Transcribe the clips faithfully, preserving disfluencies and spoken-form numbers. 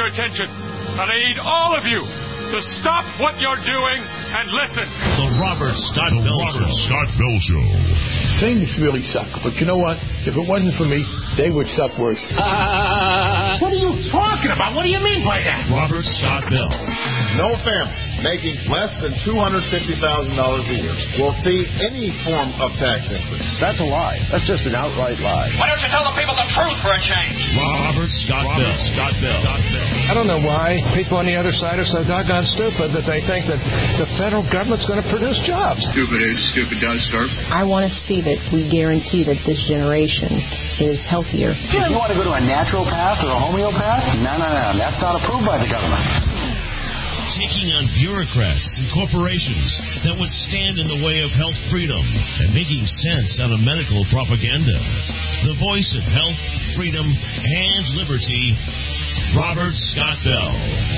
attention. And I need all of you to stop what you're doing and listen. The Robert Scott Bell Show. Robert Scott Bell Show. Things really suck, but you know what? If it wasn't for me, they would suck worse. Uh, what are you talking about? What do you mean by that? Robert Scott Bell. No family making less than two hundred fifty thousand dollars a year will see any form of tax increase. That's a lie. That's just an outright lie. Why don't you tell the people the truth for a change? Robert Scott Robert Bell. Scott Bell. Scott Bell. I don't know why people on the other side are so doggone stupid that they think that the federal government's going to produce jobs. Stupid is, stupid does, sir. I want to see that we guarantee that this generation is healthier. If you want to go to a natural path or a homeopath, no, no, no. That's not approved by the government. Taking on bureaucrats and corporations that would stand in the way of health freedom and making sense out of medical propaganda. The voice of health, freedom, and liberty, Robert Scott Bell.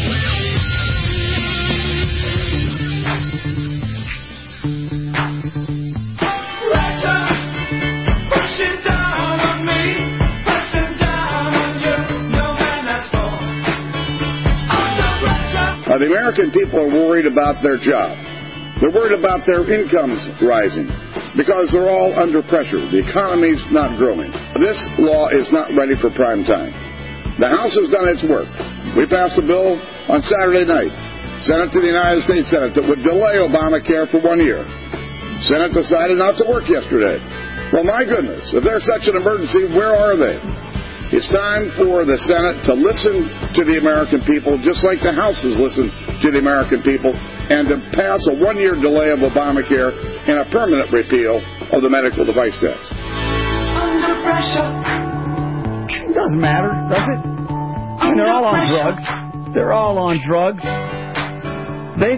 Uh, the American people are worried about their job. They're worried about their incomes rising because they're all under pressure. The economy's not growing. This law is not ready for prime time. The House has done its work. We passed a bill on Saturday night, sent it to the United States Senate that would delay Obamacare for one year. Senate decided not to work yesterday. Well, my goodness, if there's such an emergency, where are they? It's time for the Senate to listen to the American people, just like the House has listened to the American people, and to pass a one-year delay of Obamacare and a permanent repeal of the medical device tax. Under pressure. It doesn't matter, does it? I mean, they're all on drugs. They're all on drugs. They,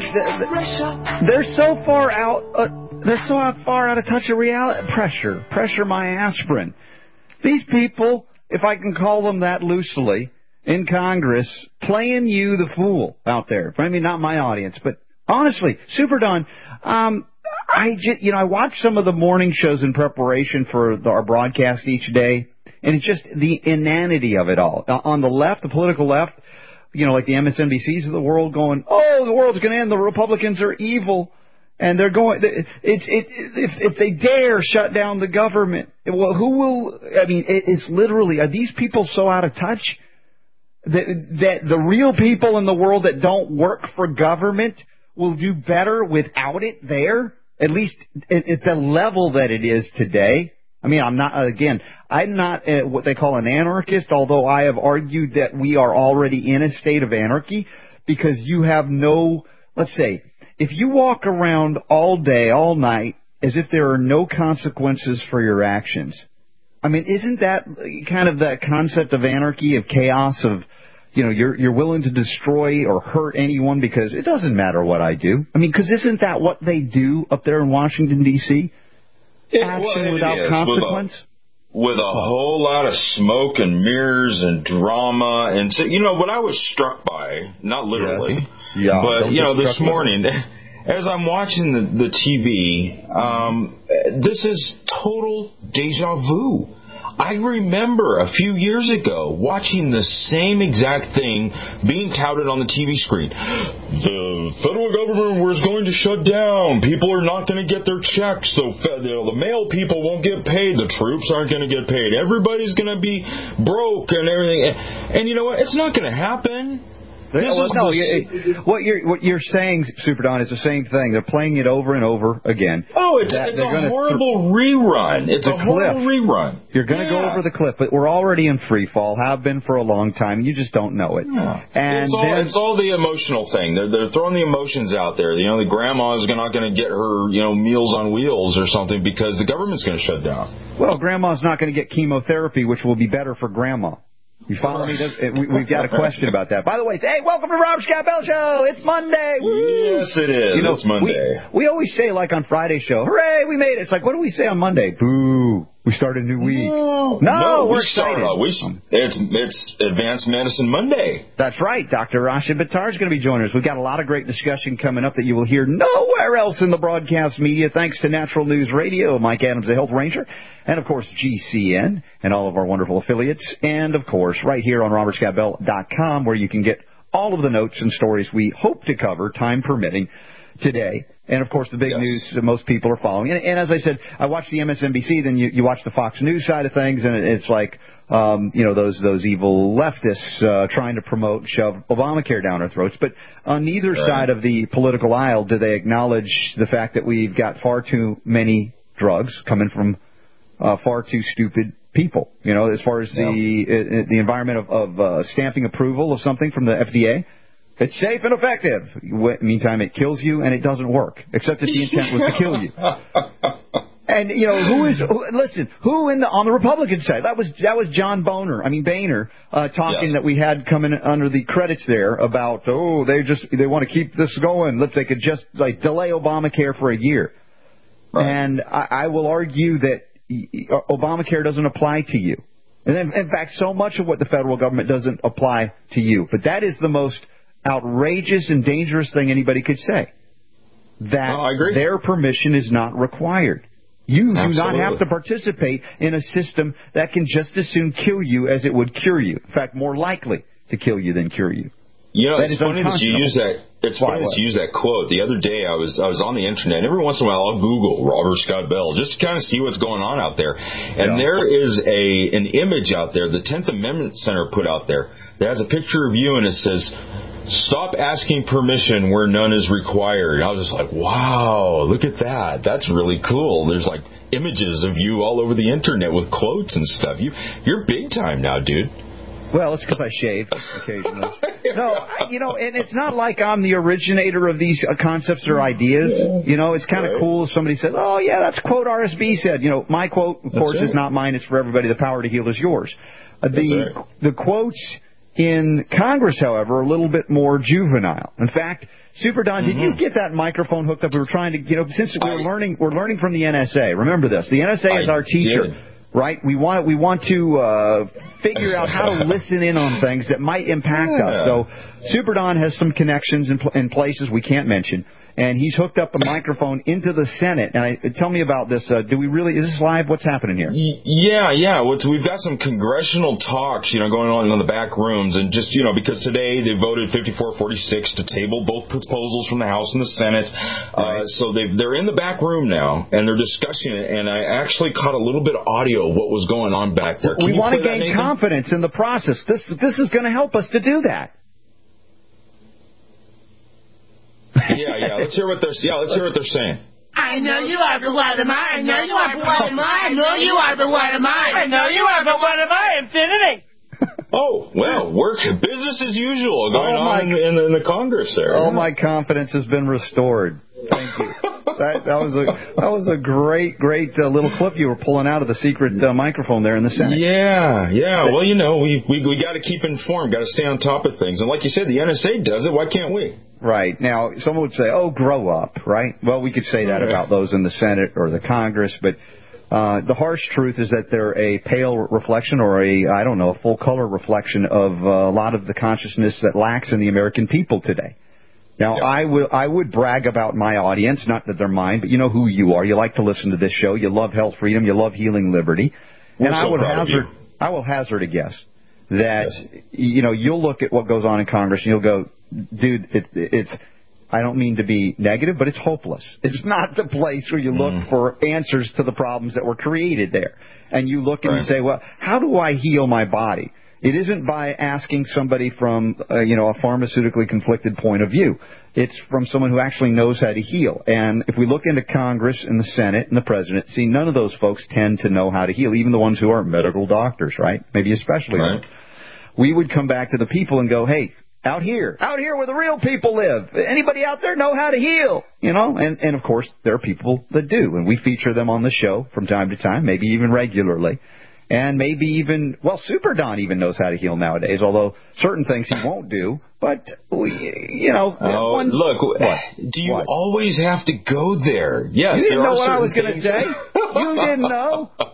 they they're so far out. Uh, they're so far out of touch of reality. Pressure, pressure. My aspirin. These people, if I can call them that loosely, in Congress, playing you the fool out there. I mean, not my audience, but honestly, Super Don, um, I just, you know, I watch some of the morning shows in preparation for the, our broadcast each day, and it's just the inanity of it all. On the left, the political left, you know, like the M S N B Cs of the world going, oh, the world's going to end, the Republicans are evil. And they're going. It's it. If if they dare shut down the government, well, who will? I mean, it, it's literally. Are these people so out of touch that that the real people in the world that don't work for government will do better without it there? At least at, at the level that it is today. I mean, I'm not. Again, I'm not uh, what they call an anarchist. Although I have argued that we are already in a state of anarchy because you have no. Let's say. If you walk around all day, all night, as if there are no consequences for your actions, I mean, isn't that kind of that concept of anarchy, of chaos, of, you know, you're you're willing to destroy or hurt anyone because it doesn't matter what I do? I mean, because isn't that what they do up there in Washington, D C? Action well, without consequence? With a, with a whole lot of smoke and mirrors and drama. And, so, you know, what I was struck by, not literally, yes. Yeah, but, you know, this morning, as I'm watching the, the T V, um, this is total deja vu. I remember a few years ago watching the same exact thing being touted on the T V screen. The federal government was going to shut down. People are not going to get their checks. So you know, the mail people won't get paid. The troops aren't going to get paid. Everybody's going to be broke and everything. And you know what? It's not going to happen. This well, no, the, what you're what you're saying, Super Don, is the same thing. They're playing it over and over again. Oh, it's, it's a horrible th- rerun. It's a horrible rerun. You're going to yeah. go over the cliff, but we're already in free fall. Have been for a long time. You just don't know it. Yeah. And it's all, then, it's all the emotional thing. They're they're throwing the emotions out there. You know, the grandma's not going to get her you know Meals on Wheels or something because the government's going to shut down. Well, grandma's not going to get chemotherapy, which will be better for grandma. You follow me? We, we've got a question about that. By the way, hey, welcome to Robert Scott Bell Show. It's Monday. Woo! Yes, it is. You know, it's Monday. We, we always say, like on Friday's show, hooray, we made it. It's like, what do we say on Monday? Boo. Ooh, we start a new week. No, no, no we're we excited. Start, uh, we, it's it's Advanced Medicine Monday. That's right. Doctor Rashid Buttar is going to be joining us. We've got a lot of great discussion coming up that you will hear nowhere else in the broadcast media, thanks to Natural News Radio, Mike Adams, the Health Ranger, and, of course, G C N and all of our wonderful affiliates, and, of course, right here on robert scott bell dot com, where you can get all of the notes and stories we hope to cover, time permitting, today. And, of course, the big yes. news that most people are following. And, and as I said, I watch the M S N B C, then you, you watch the Fox News side of things, and it, it's like, um, you know, those those evil leftists uh, trying to promote and shove Obamacare down our throats. But on neither right. side of the political aisle do they acknowledge the fact that we've got far too many drugs coming from uh, far too stupid people. You know, as far as yeah. the uh, the environment of, of uh, stamping approval of something from the F D A. It's safe and effective. Meantime, it kills you, and it doesn't work, except that the intent was to kill you. And, you know, who is, who, listen, who in the, on the Republican side? That was, that was John Boehner, I mean, Boehner, uh, talking yes. that we had coming under the credits there about, oh, they just, they want to keep this going. Look, they could just, like, delay Obamacare for a year. Right. And I, I will argue that Obamacare doesn't apply to you. And in, in fact, so much of what the federal government doesn't apply to you. But that is the most outrageous and dangerous thing anybody could say. That oh, their permission is not required. You Absolutely. do not have to participate in a system that can just as soon kill you as it would cure you. In fact, more likely to kill you than cure you. You know, that it's funny that you use that. It's funny that you use that quote. The other day, I was I was on the internet. And every once in a while, I'll Google Robert Scott Bell just to kind of see what's going on out there. And yeah. there is a an image out there. The tenth Amendment Center put out there that has a picture of you, and it says, "Stop asking permission where none is required." I was just like, wow, look at that. That's really cool. There's like images of you all over the internet with quotes and stuff. You, you're big time now, dude. Well, it's because I shave occasionally. No, you know, and it's not like I'm the originator of these concepts or ideas. You know, it's kind of right. cool if somebody said, oh, yeah, that's a quote R S B said. You know, my quote, of that's course, right. is not mine. It's for everybody. The power to heal is yours. Uh, the right. The quotes in Congress, however, are a little bit more juvenile. In fact, Super Don, mm-hmm. did you get that microphone hooked up? We were trying to, you know, since we were I, learning, we're learning from the N S A. Remember this: the N S A I is our teacher, did. right? We want we want to uh, figure out how to listen in on things that might impact yeah. us. So, Super Don has some connections in, in places we can't mention. And he's hooked up a microphone into the Senate. And I, tell me about this. Uh, do we really? Is this live? What's happening here? Yeah, yeah. We've got some congressional talks, you know, going on in the back rooms, and just you know, because today they voted fifty-four forty-six to table both proposals from the House and the Senate. Right. Uh, so they they're in the back room now, and they're discussing it. And I actually caught a little bit of audio of what was going on back there. Can we want to gain confidence in the process. This this is going to help us to do that. yeah, yeah. Let's hear what they're. Yeah, let's hear what they're saying. I know you are, but what am I? I know you are, but what am I? I know you are, but what am I? I know you are, but what am I? Infinity. Oh well, work business as usual going oh on in, in, in the Congress there. Oh, my confidence has been restored. Thank you. That, that was a that was a great great uh, little clip you were pulling out of the secret uh, microphone there in the Senate. Yeah, yeah. Well, you know, we we we got to keep informed, got to stay on top of things, and like you said, the N S A does it. Why can't we? Right. Now, someone would say, "Oh, grow up," right? Well, we could say that right. about those in the Senate or the Congress, but uh, the harsh truth is that they're a pale reflection, or a I don't know, a full color reflection of uh, a lot of the consciousness that lacks in the American people today. Now, yep. I will I would brag about my audience, not that they're mine, but you know who you are. You like to listen to this show. You love health freedom. You love healing liberty. We're and so I would proud hazard of you. I will hazard a guess that yes. you know you'll look at what goes on in Congress and you'll go, dude, it, it's I don't mean to be negative, but it's hopeless. It's not the place where you look mm. for answers to the problems that were created there. And you look and right. you say, well, how do I heal my body? It isn't by asking somebody from, uh, you know, a pharmaceutically conflicted point of view. It's from someone who actually knows how to heal. And if we look into Congress and the Senate and the President, see, none of those folks tend to know how to heal, even the ones who are medical doctors, right? Maybe especially right. them. We would come back to the people and go, hey, out here, out here where the real people live, anybody out there know how to heal? You know, and, and of course, there are people that do. And we feature them on the show from time to time, maybe even regularly. And maybe even, well, Super Don even knows how to heal nowadays, although certain things he won't do. But, we, you know. Oh, one, look, what? do you what? always have to go there? Yes, you didn't there know are what I was going to say? You didn't know?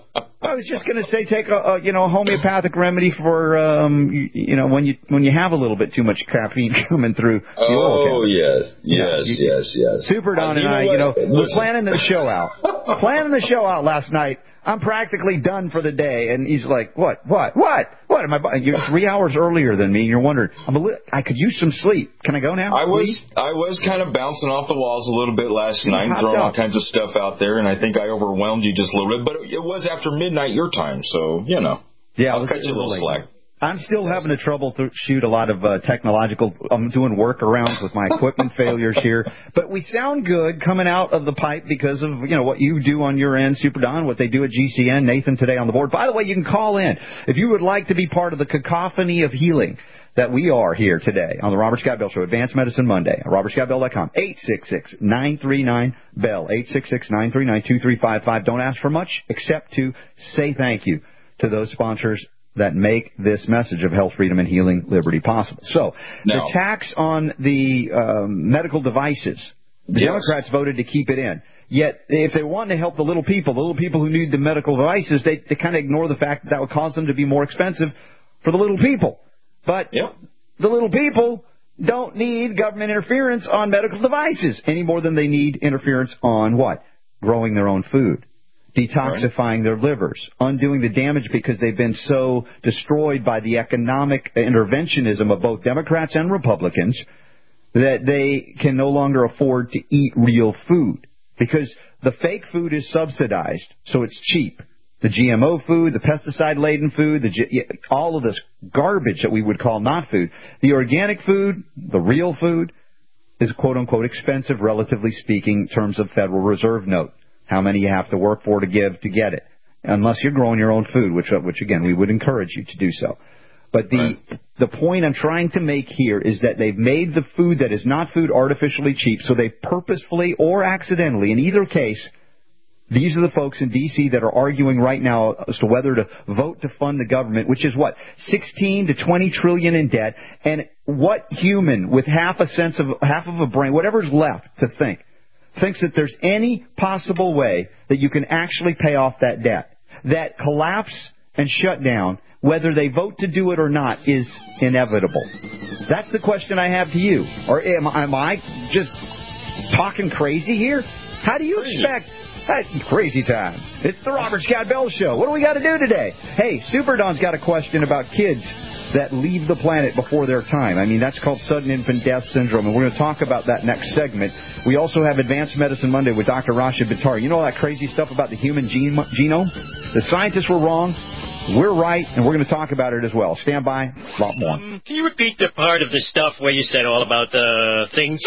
I was just going to say, take a, a you know a homeopathic remedy for um you, you know when you when you have a little bit too much caffeine coming through. The oh oil yes, yes, you, yes, yes. Super Don and I, you know, we're planning the show out, planning the show out last night. I'm practically done for the day, and he's like, "What? What? What? What? Am I? You're three hours earlier than me. You're wondering. I'm a li- I could use some sleep. Can I go now? I was please? I was kind of bouncing off the walls a little bit last you night, throwing all kinds of stuff out there, and I think I overwhelmed you just a little bit. But it was after midnight your time, so you know. Yeah, I'll cut you a little slack. I'm still having a trouble to shoot a lot of uh, technological. I'm doing workarounds with my equipment failures here, but we sound good coming out of the pipe because of you know what you do on your end, Super Don, what they do at G C N. Nathan today on the board. By the way, you can call in if you would like to be part of the cacophony of healing that we are here today on the Robert Scott Bell Show. Advanced Medicine Monday. robert scott bell dot com. eight six six, nine three nine, B E L L. eight six six, nine three nine, two three five five. Don't ask for much except to say thank you to those sponsors that make this message of health, freedom, and healing liberty possible. So, no. the tax on the um, medical devices, the yes. Democrats voted to keep it in. Yet, if they want to help the little people, the little people who need the medical devices, they, they kind of ignore the fact that that would cause them to be more expensive for the little people. But yep. the little people don't need government interference on medical devices any more than they need interference on what? Growing their own food. Detoxifying right. their livers, undoing the damage because they've been so destroyed by the economic interventionism of both Democrats and Republicans that they can no longer afford to eat real food because the fake food is subsidized, so it's cheap. The G M O food, the pesticide-laden food, the G- all of this garbage that we would call not food. The organic food, the real food, is quote-unquote expensive, relatively speaking, in terms of Federal Reserve note. How many you have to work for to give to get it, unless you're growing your own food, which, which again, we would encourage you to do so. But the right. the point I'm trying to make here is that they've made the food that is not food artificially cheap, so they purposefully or accidentally, in either case, these are the folks in D C that are arguing right now as to whether to vote to fund the government, which is what, sixteen to twenty trillion in debt, and what human with half a sense of half of a brain, whatever's left to think, thinks that there's any possible way that you can actually pay off that debt. That collapse and shutdown, whether they vote to do it or not, is inevitable. That's the question I have to you. Or am, am I just talking crazy here? How do you expect... Hey, crazy time. It's the Robert Scott Bell Show. What do we got to do today? Hey, Super Don's got a question about kids that leave the planet before their time. I mean, that's called sudden infant death syndrome, and we're going to talk about that next segment. We also have Advanced Medicine Monday with Doctor Rashid Buttar. You know all that crazy stuff about the human gene- genome? The scientists were wrong. We're right, and we're going to talk about it as well. Stand by. A lot more. Um, can you repeat the part of the stuff where you said all about the uh, things?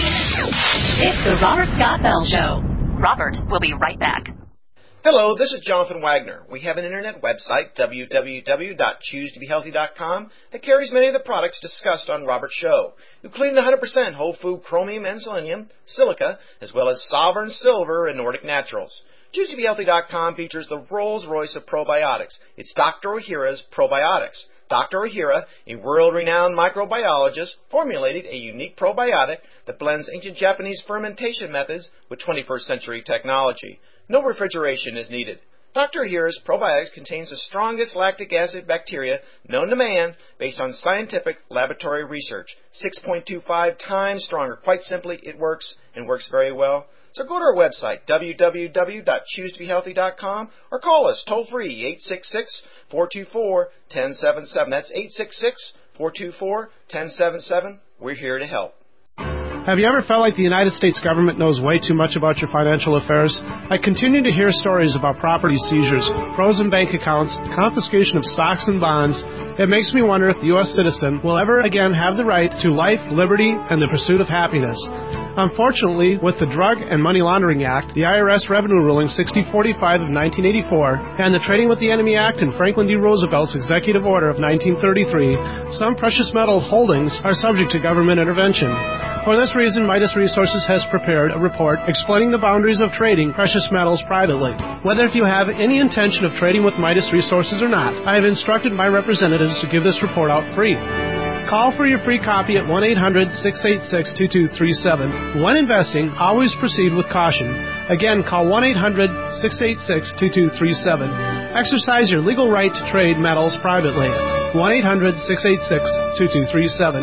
It's the Robert Scott Bell Show. Robert will be right back. Hello, this is Jonathan Wagner. We have an internet website, w w w dot choose to be healthy dot com, that carries many of the products discussed on Robert's show, including one hundred percent whole food chromium and selenium, silica, as well as Sovereign Silver and Nordic Naturals. choose to be healthy dot com features the Rolls-Royce of probiotics. It's Doctor Ohhira's Probiotics. Doctor Ohhira, a world-renowned microbiologist, formulated a unique probiotic that blends ancient Japanese fermentation methods with twenty-first century technology. No refrigeration is needed. Doctor Ohhira's probiotics contains the strongest lactic acid bacteria known to man based on scientific laboratory research. six point two five times stronger. Quite simply, it works and works very well. So go to our website, w w w dot choose to be healthy dot com, or call us toll-free, eight six six, four two four, one zero seven seven. That's eight six six, four two four, one zero seven seven. We're here to help. Have you ever felt like the United States government knows way too much about your financial affairs? I continue to hear stories about property seizures, frozen bank accounts, confiscation of stocks and bonds. It makes me wonder if the U S citizen will ever again have the right to life, liberty, and the pursuit of happiness. Unfortunately, with the Drug and Money Laundering Act, the I R S Revenue Ruling sixty forty-five of nineteen eighty-four, and the Trading with the Enemy Act and Franklin D. Roosevelt's Executive Order of nineteen thirty-three, some precious metal holdings are subject to government intervention. For this reason, Midas Resources has prepared a report explaining the boundaries of trading precious metals privately. Whether if you have any intention of trading with Midas Resources or not, I have instructed my representatives to give this report out free. Call for your free copy at one eight hundred six eight six two two three seven. When investing, always proceed with caution. Again, call one eight hundred six eight six two two three seven. Exercise your legal right to trade metals privately. one eight hundred six eight six two two three seven.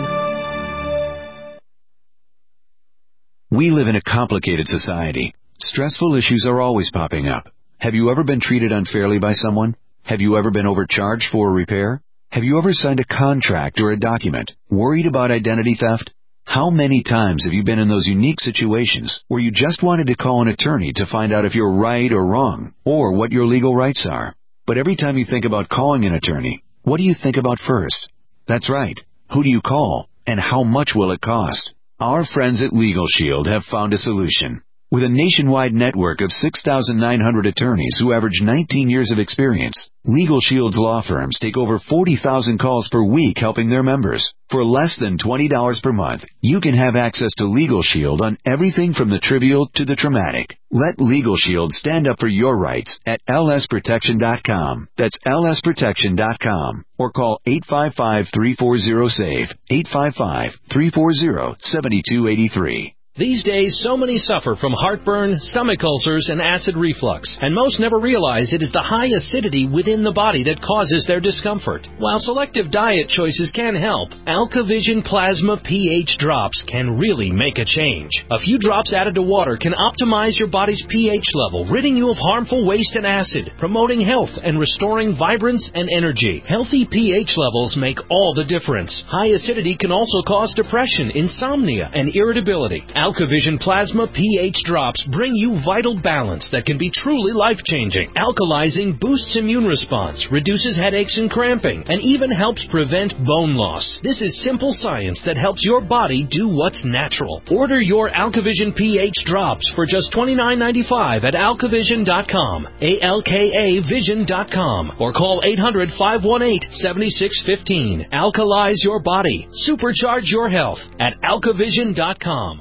We live in a complicated society. Stressful issues are always popping up. Have you ever been treated unfairly by someone? Have you ever been overcharged for a repair? Have you ever signed a contract or a document? Worried about identity theft? How many times have you been in those unique situations where you just wanted to call an attorney to find out if you're right or wrong, or what your legal rights are? But every time you think about calling an attorney, what do you think about first? That's right. Who do you call, and how much will it cost? Our friends at Legal Shield have found a solution. With a nationwide network of six thousand nine hundred attorneys who average nineteen years of experience, Legal Shield's law firms take over forty thousand calls per week helping their members. For less than twenty dollars per month, you can have access to Legal Shield on everything from the trivial to the traumatic. Let Legal Shield stand up for your rights at L S protection dot com. That's L S protection dot com. Or call eight five five, three four zero, S A V E, eight five five, three four zero, seven two eight three. These days, so many suffer from heartburn, stomach ulcers, and acid reflux, and most never realize it is the high acidity within the body that causes their discomfort. While selective diet choices can help, AlkaVision Plasma pH drops can really make a change. A few drops added to water can optimize your body's pH level, ridding you of harmful waste and acid, promoting health and restoring vibrance and energy. Healthy pH levels make all the difference. High acidity can also cause depression, insomnia, and irritability. AlkaVision Plasma pH drops bring you vital balance that can be truly life-changing. Alkalizing boosts immune response, reduces headaches and cramping, and even helps prevent bone loss. This is simple science that helps your body do what's natural. Order your AlkaVision pH drops for just twenty-nine ninety-five at alkavision dot com, A L K A vision dot com, or call eight hundred, five one eight, seven six one five. Alkalize your body. Supercharge your health at alkavision dot com.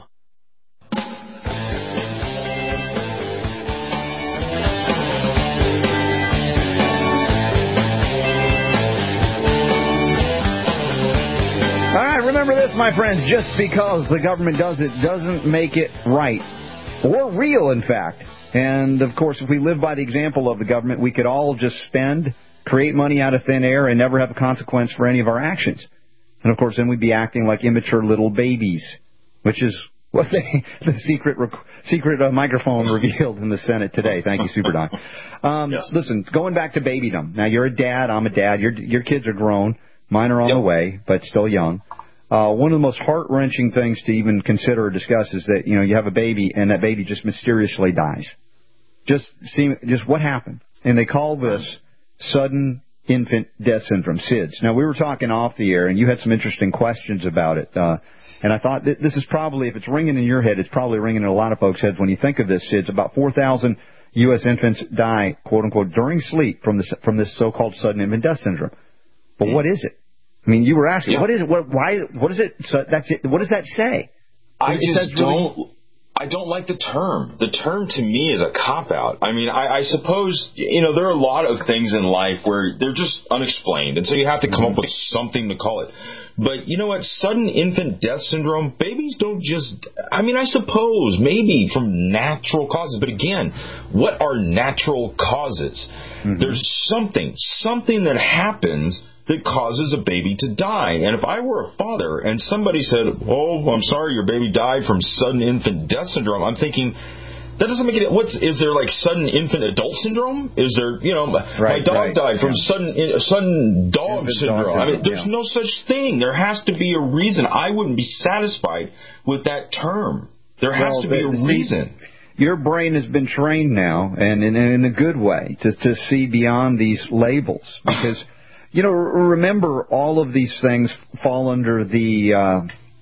Remember this, my friends, just because the government does it doesn't make it right or real, in fact. And, of course, if we live by the example of the government, we could all just spend, create money out of thin air, and never have a consequence for any of our actions. And, of course, then we'd be acting like immature little babies, which is what they, the secret rec- secret uh, microphone revealed in the Senate today. Thank you, Super Doc. Um, yes. Listen, going back to babydom. Now, you're a dad. I'm a dad. Your, your kids are grown. Mine are on yep. the way, but still young. Uh, one of the most heart-wrenching things to even consider or discuss is that, you know, you have a baby and that baby just mysteriously dies. Just see, just what happened? And they call this sudden infant death syndrome, S I D S. Now, we were talking off the air, and you had some interesting questions about it. Uh, and I thought that this is probably, if it's ringing in your head, it's probably ringing in a lot of folks' heads when you think of this, S I D S. About four thousand U S infants die, quote-unquote, during sleep from this, from this so-called sudden infant death syndrome. But what is it? I mean, you were asking, yeah. what is it? What, why? What is it? So that's it. What does that say? I it just don't. Really... I don't like the term. The term to me is a cop-out. I mean, I, I suppose, you know, there are a lot of things in life where they're just unexplained, and so you have to come mm-hmm. up with something to call it. But you know what? Sudden infant death syndrome, babies don't just, I mean, I suppose maybe from natural causes. But again, what are natural causes? Mm-hmm. There's something, something that happens that causes a baby to die. And if I were a father and somebody said, oh, I'm sorry, your baby died from sudden infant death syndrome, I'm thinking, that doesn't make it, what's, is there like sudden infant adult syndrome? Is there, you know, right, my dog right, died from yeah. sudden sudden dog infant syndrome. Dog syndrome. I mean, there's yeah. no such thing. There has to be a reason. I wouldn't be satisfied with that term. There has well, to be a see, reason. Your brain has been trained now, and in, in a good way, to, to see beyond these labels. Because... You know, remember, all of these things fall under the, uh,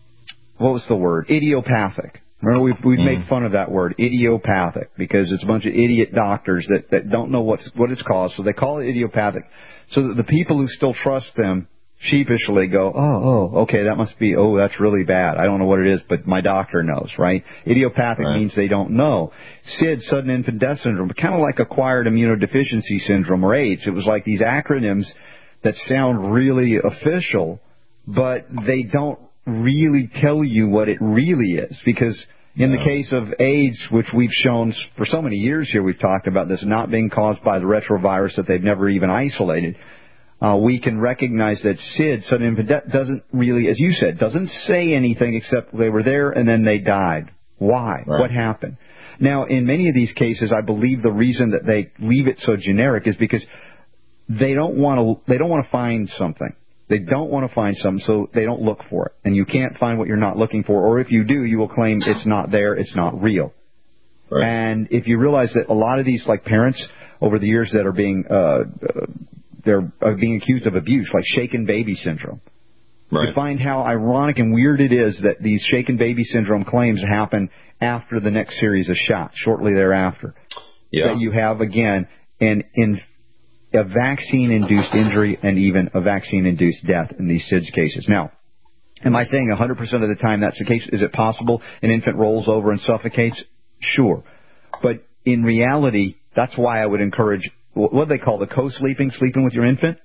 what was the word? Idiopathic. Remember, we've, we've mm. made fun of that word, idiopathic, because it's a bunch of idiot doctors that, that don't know what's, what it's caused, so they call it idiopathic. So that the people who still trust them sheepishly go, oh, oh, okay, that must be, oh, that's really bad. I don't know what it is, but my doctor knows, right? Idiopathic right. means they don't know. S I D S, sudden infant death syndrome, kind of like acquired immunodeficiency syndrome or AIDS. It was like these acronyms that sound really official, but they don't really tell you what it really is. Because in the case of AIDS, which we've shown for so many years here, we've talked about this not being caused by the retrovirus that they've never even isolated. Uh, we can recognize that S I D, sudden infant death, doesn't really, as you said, doesn't say anything except they were there and then they died. Why? Right. What happened? Now, in many of these cases, I believe the reason that they leave it so generic is because they don't want to. They don't want to find something. They don't want to find something, so they don't look for it. And you can't find what you're not looking for, or if you do, you will claim it's not there, it's not real. Right. And if you realize that a lot of these, like parents over the years that are being uh, uh, they're are being accused of abuse, like shaken baby syndrome. Right. You find how ironic and weird it is that these shaken baby syndrome claims happen after the next series of shots, shortly thereafter. Yeah. That you have, again, an in, a vaccine-induced injury and even a vaccine-induced death in these S I D S cases. Now, am I saying one hundred percent of the time that's the case? Is it possible an infant rolls over and suffocates? Sure. But in reality, that's why I would encourage, what do they call the co-sleeping, sleeping with your infant?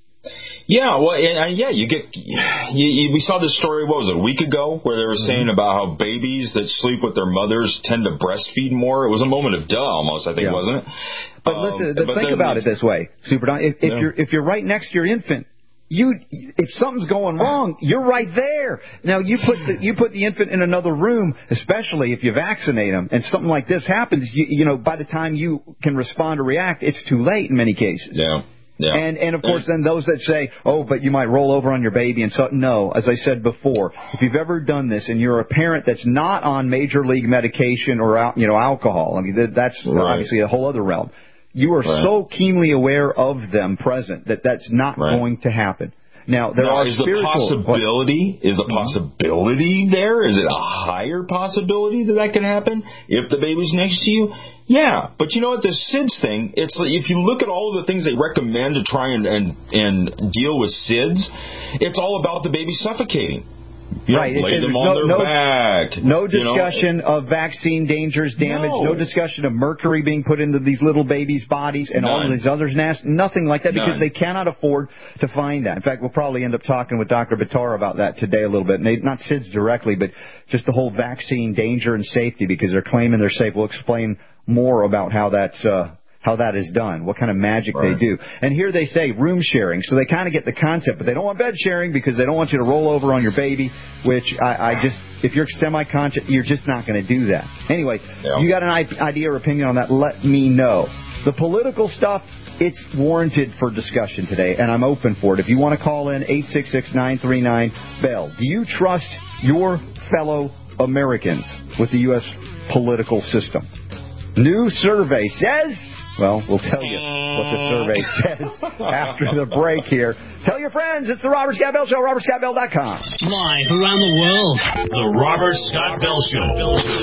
Yeah, well, uh, yeah, you get. You, you, we saw this story. What was it, a week ago, where they were mm-hmm. saying about how babies that sleep with their mothers tend to breastfeed more. It was a moment of duh, almost. I think, yeah. wasn't it? But um, listen, but think about it this way, Super Don. If, if yeah. you're if you're right next to your infant, you if something's going wrong, you're right there. Now you put the, you put the infant in another room, especially if you vaccinate them, and something like this happens. You, you know, by the time you can respond or react, it's too late in many cases. Yeah. Yeah. And, and, of course, then those that say, oh, but you might roll over on your baby and so, no, as I said before, if you've ever done this and you're a parent that's not on major league medication or, you know, alcohol, I mean, that's right. obviously a whole other realm. You are right. so keenly aware of them present that that's not right. going to happen. Now, there now, are is the possibility, what? is the possibility there? Is it a higher possibility that that can happen if the baby's next to you? Yeah, but you know what, the S I D S thing, it's like, if you look at all of the things they recommend to try and, and, and deal with S I D S, it's all about the baby suffocating. You right. Know, lay it, them on no, their no, back. No discussion you know? of vaccine dangers, damage. No. no discussion of mercury being put into these little babies' bodies and None. all of these others' nests. Nothing like that because None. they cannot afford to find that. In fact, we'll probably end up talking with Doctor Buttar about that today a little bit. Not S I D S directly, but just the whole vaccine danger and safety because they're claiming they're safe. We'll explain more about how that's... Uh, how that is done, what kind of magic right. they do. And here they say room sharing, so they kind of get the concept, but they don't want bed sharing because they don't want you to roll over on your baby, which I, I just, if you're semi-conscious, you're just not going to do that. Anyway, yeah. you got an idea or opinion on that, let me know. The political stuff, it's warranted for discussion today, and I'm open for it. If you want to call in, eight six six, nine three nine, B E L L. Do you trust your fellow Americans with the U S political system? New survey says... Well, we'll tell you what the survey says after the break here. Tell your friends, it's the Robert Scott Bell Show, robert scott bell dot com. Live around the world, the Robert Scott Bell Show.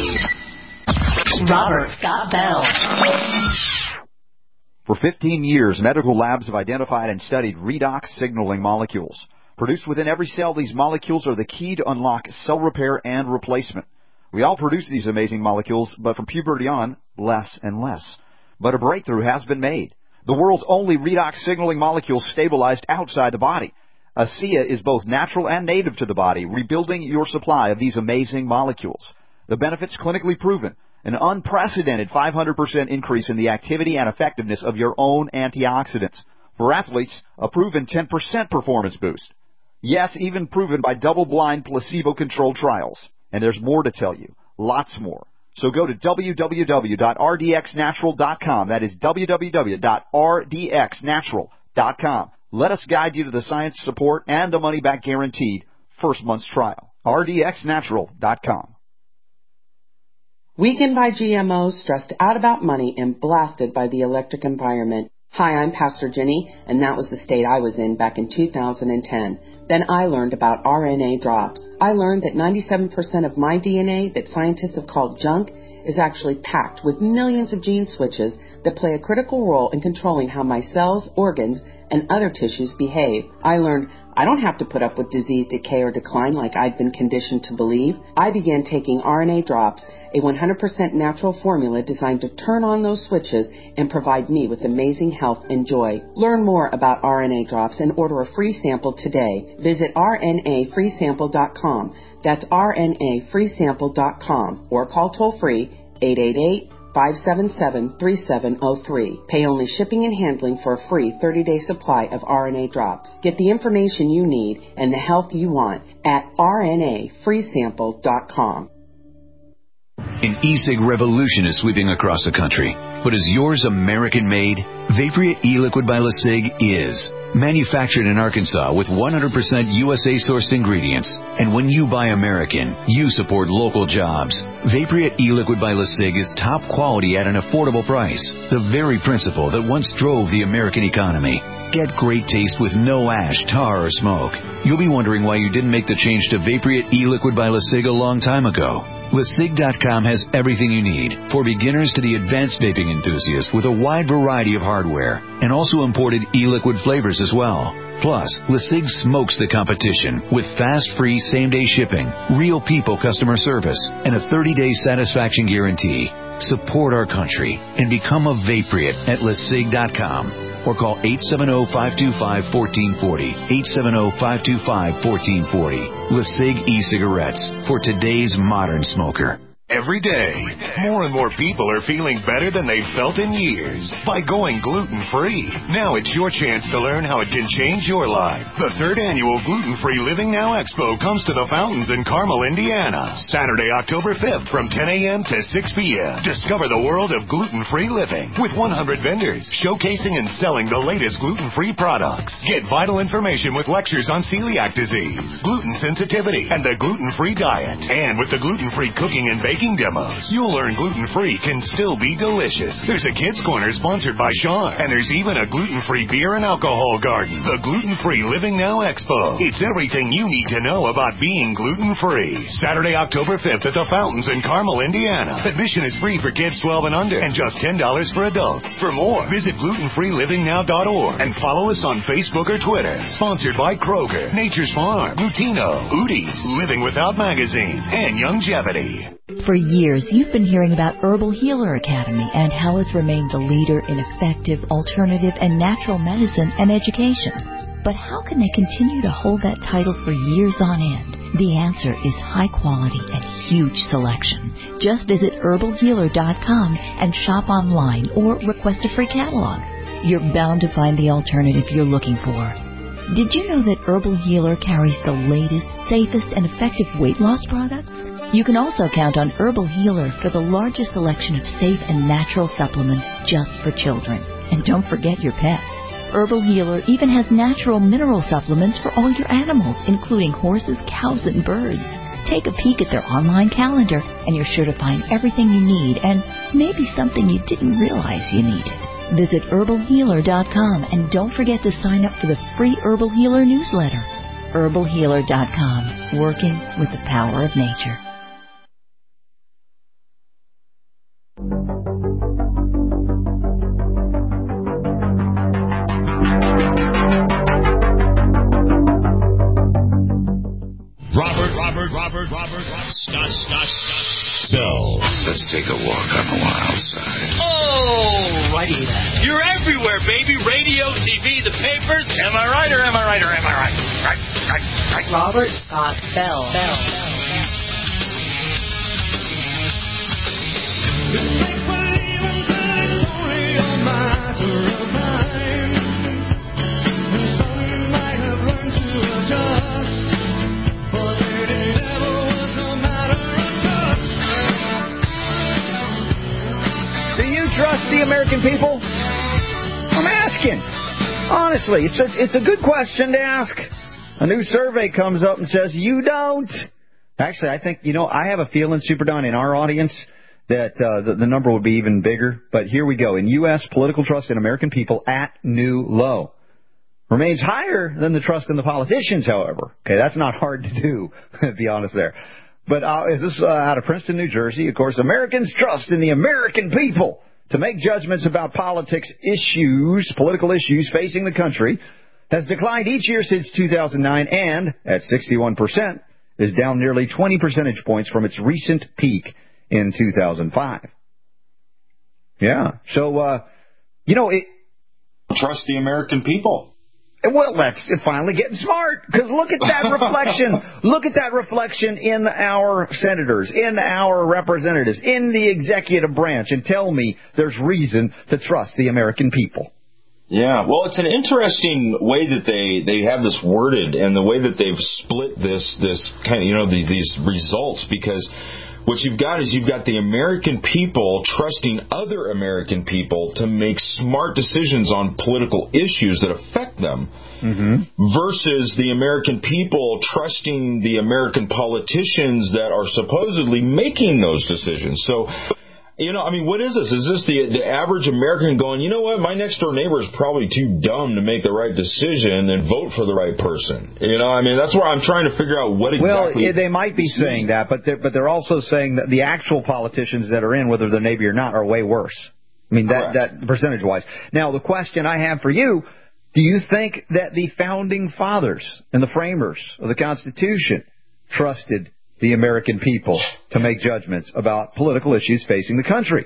Robert Scott Bell. For fifteen years, medical labs have identified and studied redox signaling molecules. Produced within every cell, these molecules are the key to unlock cell repair and replacement. We all produce these amazing molecules, but from puberty on, less and less. But a breakthrough has been made. The world's only redox signaling molecule stabilized outside the body. ASEA is both natural and native to the body, rebuilding your supply of these amazing molecules. The benefits clinically proven. An unprecedented five hundred percent increase in the activity and effectiveness of your own antioxidants. For athletes, a proven ten percent performance boost. Yes, even proven by double-blind placebo-controlled trials. And there's more to tell you. Lots more. So go to w w w dot r d x natural dot com. That is w w w dot r d x natural dot com. Let us guide you to the science support and the money-back guaranteed first month's trial. r d x natural dot com. Weakened by G M Os, stressed out about money, and blasted by the electric environment. Hi, I'm Pastor Jenny, and that was the state I was in back in two thousand ten. Then I learned about R N A drops. I learned that ninety-seven percent of my D N A that scientists have called junk is actually packed with millions of gene switches that play a critical role in controlling how my cells, organs, and other tissues behave. I learned I don't have to put up with disease, decay, or decline like I'd been conditioned to believe. I began taking R N A drops, a one hundred percent natural formula designed to turn on those switches and provide me with amazing health and joy. Learn more about R N A drops and order a free sample today. Visit R N A free sample dot com. That's R N A free sample dot com or call toll-free eight eight eight, five seven seven, three seven zero three. Pay only shipping and handling for a free thirty-day supply of R N A drops. Get the information you need and the health you want at R N A free sample dot com. An e-cig revolution is sweeping across the country. But is yours American-made? Vaporia e-liquid by LeSig is. Manufactured in Arkansas with one hundred percent U S A-sourced ingredients. And when you buy American, you support local jobs. Vaporia e-liquid by LeSig is top quality at an affordable price. The very principle that once drove the American economy. Get great taste with no ash, tar, or smoke. You'll be wondering why you didn't make the change to Vaporia e-liquid by LeSig a long time ago. LeSig dot com has everything you need, for beginners to the advanced vaping enthusiast, with a wide variety of hardware, and also imported e-liquid flavors as well. Plus, LeSig smokes the competition with fast, free, same-day shipping, real people customer service, and a thirty-day satisfaction guarantee. Support our country and become a Vapriot at LeSig dot com. Or call eight seven zero, five two five, one four four zero, eight seven zero, five two five, one four four zero. LeSig e-cigarettes for today's modern smoker. Every day, more and more people are feeling better than they've felt in years by going gluten-free. Now it's your chance to learn how it can change your life. The third annual Gluten-Free Living Now Expo comes to the Fountains in Carmel, Indiana, Saturday, October fifth from ten a.m. to six p.m. Discover the world of gluten-free living with one hundred vendors showcasing and selling the latest gluten-free products. Get vital information with lectures on celiac disease, gluten sensitivity, and the gluten-free diet. And with the gluten-free cooking and baking demos, you'll learn gluten-free can still be delicious. There's a kids' corner sponsored by Sean, and there's even a gluten-free beer and alcohol garden. The Gluten-Free Living Now Expo. It's everything you need to know about being gluten-free. Saturday, October fifth at the Fountains in Carmel, Indiana. Admission is free for kids twelve and under and just ten dollars for adults. For more, visit gluten free living now dot org and follow us on Facebook or Twitter. Sponsored by Kroger, Nature's Farm, Lutino, Udi's, Living Without Magazine, and Youngevity. For years, you've been hearing about Herbal Healer Academy and how it's remained the leader in effective, alternative, and natural medicine and education. But how can they continue to hold that title for years on end? The answer is high quality and huge selection. Just visit herbal healer dot com and shop online or request a free catalog. You're bound to find the alternative you're looking for. Did you know that Herbal Healer carries the latest, safest, and effective weight loss products? You can also count on Herbal Healer for the largest selection of safe and natural supplements just for children. And don't forget your pets. Herbal Healer even has natural mineral supplements for all your animals, including horses, cows, and birds. Take a peek at their online calendar, and you're sure to find everything you need and maybe something you didn't realize you needed. Visit herbal healer dot com and don't forget to sign up for the free Herbal Healer newsletter. herbal healer dot com, working with the power of nature. Robert, Robert, Robert, Robert, Scott, Scott, Scott, Bell. Let's take a walk on the wild side. Oh, righty then. You're everywhere, baby. Radio, T V, the papers. Am I right or am I right or am I right? Right, right, right. Robert Scott Bell. Bell. Trust the American people? I'm asking. Honestly, it's a, it's a good question to ask. A new survey comes up and says, you don't. Actually, I think, you know, I have a feeling, Super Don, in our audience, that uh, the, the number would be even bigger. But here we go. In U S, political trust in American people at new low. Remains higher than the trust in the politicians, however. Okay, that's not hard to do, to be honest there. But uh, this is uh, out of Princeton, New Jersey. Of course, Americans trust in the American people to make judgments about politics issues, political issues facing the country, has declined each year since two thousand nine and, at sixty-one percent, is down nearly twenty percentage points from its recent peak in two thousand five. Yeah, so, uh, you know, it... Trust the American people. Well, that's finally getting smart, because look at that reflection. Look at that reflection in our senators, in our representatives, in the executive branch, and tell me there's reason to trust the American people. Yeah, well, it's an interesting way that they, they have this worded, and the way that they've split this this kind of, you know, these, these results, because what you've got is you've got the American people trusting other American people to make smart decisions on political issues that affect them, mm-hmm. versus the American people trusting the American politicians that are supposedly making those decisions. So, you know, I mean, what is this? Is this the the average American going, you know what, my next door neighbor is probably too dumb to make the right decision and vote for the right person? You know, I mean, that's where I'm trying to figure out what exactly. Well, they might be saying that, but they're, but they're also saying that the actual politicians that are in, whether they're Navy or not, are way worse. I mean, that, that percentage-wise. Now, the question I have for you, do you think that the founding fathers and the framers of the Constitution trusted the American people to make judgments about political issues facing the country?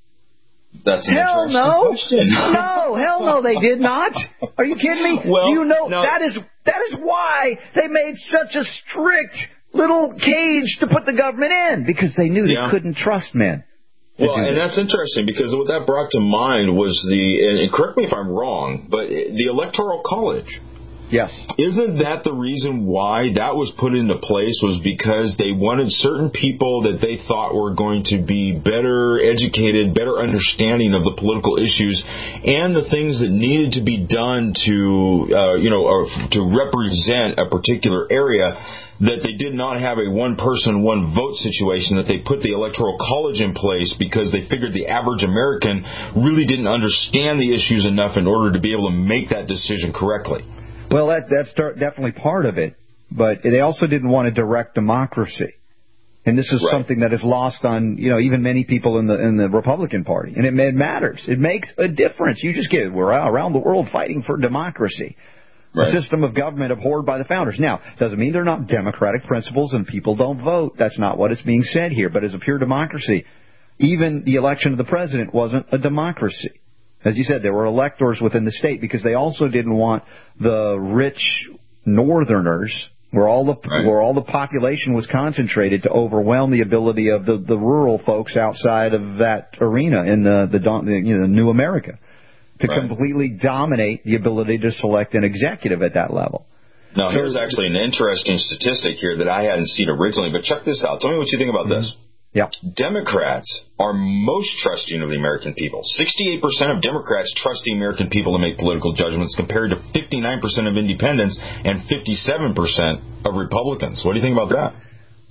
That's an hell no, question. no, hell no, they did not. Are you kidding me? Well, Do you know no. that is that is why they made such a strict little cage to put the government in, because they knew yeah. they couldn't trust men. Well, and that's interesting, because what that brought to mind was the, and correct me if I'm wrong, but the Electoral College. Yes. Isn't that the reason why that was put into place, was because they wanted certain people that they thought were going to be better educated, better understanding of the political issues and the things that needed to be done to, uh, you know, or to represent a particular area, that they did not have a one-person, one-vote situation, that they put the Electoral College in place because they figured the average American really didn't understand the issues enough in order to be able to make that decision correctly. Well, that, that's definitely part of it, but they also didn't want a direct democracy. And this is right. something that is lost on, you know, even many people in the in the Republican Party. And it, it matters. It makes a difference. You just get, we're around the world fighting for democracy. Right. A system of government abhorred by the founders. Now, doesn't mean they're not democratic principles and people don't vote. That's not what is being said here. But as a pure democracy, even the election of the president wasn't a democracy. As you said, there were electors within the state, because they also didn't want the rich Northerners, where all the right. where all the population was concentrated, to overwhelm the ability of the, the rural folks outside of that arena in the the, the you know New America, to right. completely dominate the ability to select an executive at that level. Now, so, here's actually an interesting statistic here that I hadn't seen originally, but check this out. Tell me what you think about mm-hmm. this. Yeah. Democrats are most trusting of the American people. sixty-eight percent of Democrats trust the American people to make political judgments, compared to fifty-nine percent of independents and fifty-seven percent of Republicans. What do you think about that?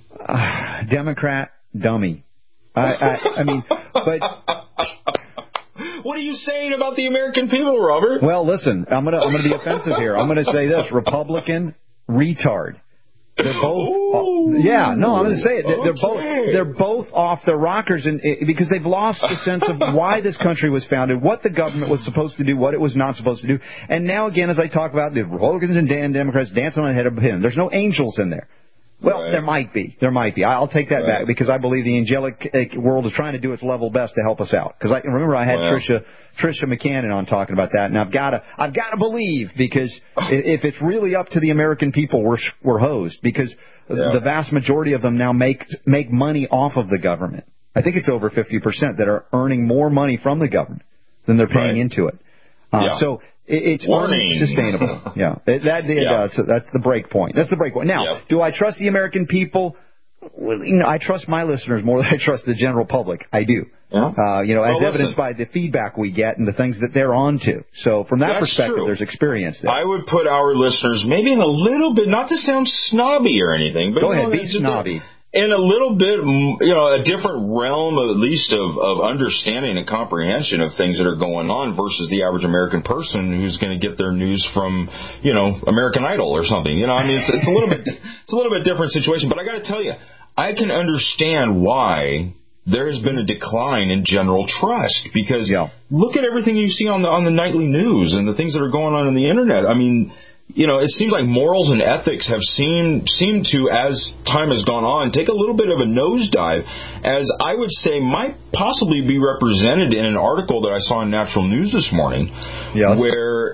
Uh, Democrat dummy. I, I, I mean, but... What are you saying about the American people, Robert? Well, listen, I'm going to I'm going to be offensive here. I'm going to say this. Republican retard. They're both, Ooh, yeah, no, I'm going to say it. They're, okay. they're both, they're both off their rockers, and because they've lost the sense of why this country was founded, what the government was supposed to do, what it was not supposed to do. And now again, as I talk about the Republicans and Dan Democrats dancing on the head of a pin, there's no angels in there. Well, right. there might be. There might be. I'll take that right. back, because I believe the angelic world is trying to do its level best to help us out. Because I remember I had wow. Tricia Tricia McCannon on talking about that, and I've got to I've got to believe, because if it's really up to the American people, we're we're hosed, because yeah. the vast majority of them now make make money off of the government. I think it's over fifty percent that are earning more money from the government than they're paying right. into it. Uh, yeah. So it's unsustainable. Yeah, it, that it yeah. does. So that's the break point. That's the break point. Now, yep. do I trust the American people? Well, you know, I trust my listeners more than I trust the general public. I do. Yeah. Uh, you know, well, as listen. evidenced by the feedback we get and the things that they're onto. So from that That's perspective, true. There's experience there. I would put our listeners maybe in a little bit, not to sound snobby or anything, but go ahead, know, be snobby. In a little bit, you know, a different realm, at least, of, of understanding and comprehension of things that are going on versus the average American person who's going to get their news from, you know, American Idol or something. You know, I mean, it's, it's a little bit, it's a little bit different situation. But I got to tell you, I can understand why there has been a decline in general trust, because yeah. look at everything you see on the on the nightly news and the things that are going on on the internet. I mean, you know, it seems like morals and ethics have seemed seemed to, as time has gone on, take a little bit of a nosedive, as I would say might possibly be represented in an article that I saw in Natural News this morning, yes. where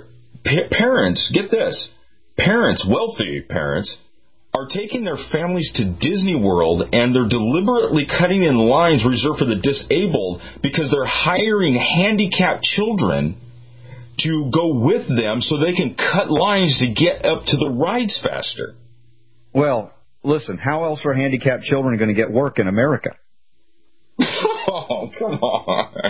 pa- parents, get this, parents, wealthy parents, are taking their families to Disney World, and they're deliberately cutting in lines reserved for the disabled because they're hiring handicapped children to go with them so they can cut lines to get up to the rides faster. Well, listen, how else are handicapped children going to get work in America? Oh, come on.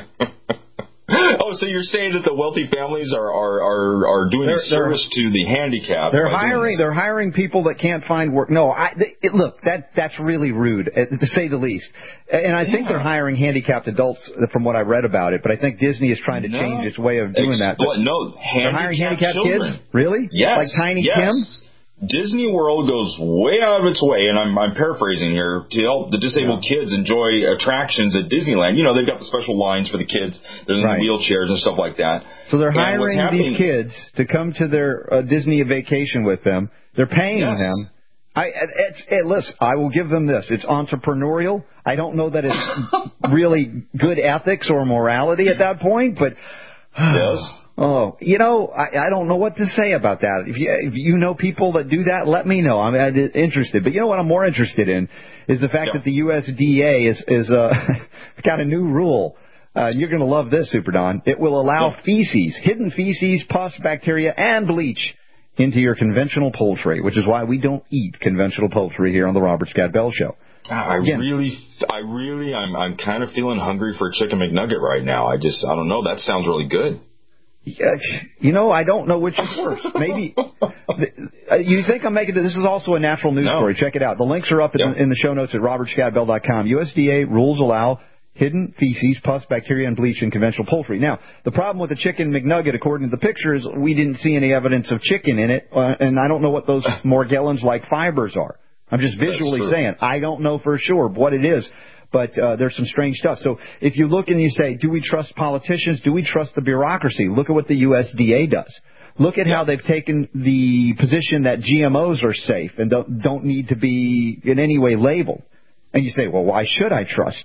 Oh, so you're saying that the wealthy families are are, are, are doing they're, a service to the handicapped? They're hiring. They're hiring people that can't find work. No, I they, it, look that that's really rude, uh, to say the least. And I yeah. think they're hiring handicapped adults, from what I read about it. But I think Disney is trying to no. change its way of doing Expl- that. But no, they're hiring handicapped children. kids. Really? Yes. Like Tiny yes. Tim. Disney World goes way out of its way, and I'm, I'm paraphrasing here, to help the disabled yeah. kids enjoy attractions at Disneyland. You know, they've got the special lines for the kids. They're in right. the wheelchairs and stuff like that. So they're hiring these kids to come to their uh, Disney vacation with them. They're paying yes. them. I, it's, it, listen, I will give them this. It's entrepreneurial. I don't know that it's really good ethics or morality at that point, but... yes. Oh, you know, I, I don't know what to say about that. If you, if you know people that do that, let me know. I'm, I'm interested. But you know what I'm more interested in is the fact yeah. that the U S D A is, is uh, got a new rule. Uh, you're going to love this, Super Don. It will allow yeah. feces, hidden feces, pus, bacteria, and bleach into your conventional poultry, which is why we don't eat conventional poultry here on the Robert Scott Bell Show. I Again, really, I really, I'm, I'm kind of feeling hungry for a chicken McNugget right now. I just, I don't know. That sounds really good. You know, I don't know which is worse. Maybe you think I'm making this. This is also a natural news no. story. Check it out. The links are up in, yep. the, in the show notes at robert scott bell dot com. U S D A rules allow hidden feces, pus, bacteria, and bleach in conventional poultry. Now, the problem with the chicken McNugget, according to the picture, is we didn't see any evidence of chicken in it, uh, and I don't know what those Morgellons-like fibers are. I'm just visually saying. I don't know for sure what it is. But uh, there's some strange stuff. So if you look and you say, do we trust politicians? Do we trust the bureaucracy? Look at what the U S D A does. Look at yeah. how they've taken the position that G M Os are safe and don't, don't need to be in any way labeled. And you say, well, why should I trust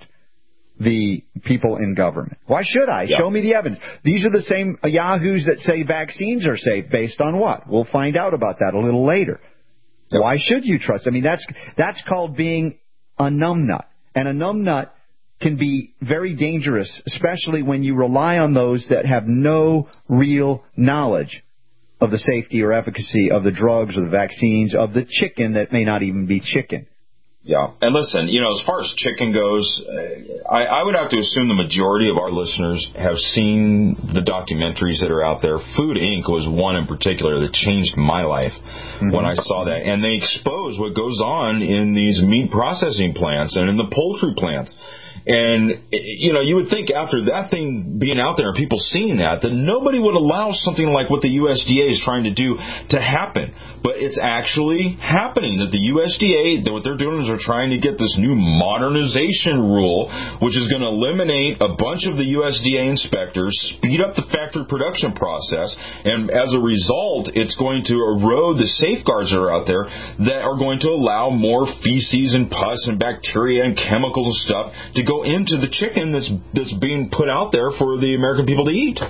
the people in government? Why should I? Yeah. Show me the evidence. These are the same yahoos that say vaccines are safe. Based on what? We'll find out about that a little later. Yeah. Why should you trust? I mean, that's that's called being a numbnut. And a numbnut can be very dangerous, especially when you rely on those that have no real knowledge of the safety or efficacy of the drugs or the vaccines, of the chicken that may not even be chicken. Yeah. And listen, you know, as far as chicken goes, I, I would have to assume the majority of our listeners have seen the documentaries that are out there. Food Incorporated was one in particular that changed my life mm-hmm. when I saw that. And they expose what goes on in these meat processing plants and in the poultry plants. And, you know, you would think after that thing being out there and people seeing that, that nobody would allow something like what the U S D A is trying to do to happen. But it's actually happening, that the U S D A, that what they're doing is they're trying to get this new modernization rule, which is going to eliminate a bunch of the U S D A inspectors, speed up the factory production process, and as a result, it's going to erode the safeguards that are out there that are going to allow more feces and pus and bacteria and chemicals and stuff to go go into the chicken that's that's being put out there for the American people to eat.